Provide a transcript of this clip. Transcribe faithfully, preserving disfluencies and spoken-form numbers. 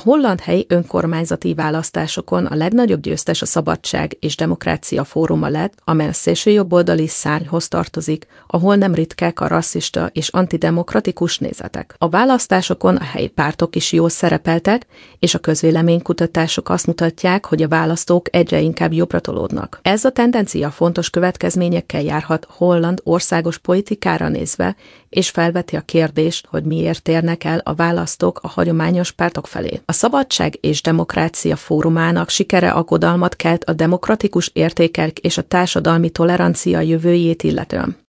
holland helyi önkormányzati választásokon a legnagyobb győztes a Szabadság és Demokrácia Fóruma lett, amely a szélsőjobboldali szárnyhoz tartozik, ahol nem ritkák a rasszista és antidemokratikus nézetek. A választásokon a helyi pártok is jól szerepeltek, és a közvéleménykutatások azt mutatják, hogy a választók egyre inkább jobbra tolódnak. Ez a tendencia fontos következményekkel járhat Holland országos politikára nézve, és felveti a kérdést, hogy miért térnek el a választók a hagyományos pártok felé. A Szabadság és Demokrácia Fórumának sikere aggodalmat kelt a demokratikus értékek és a társadalmi tolerancia jövőjét illetően.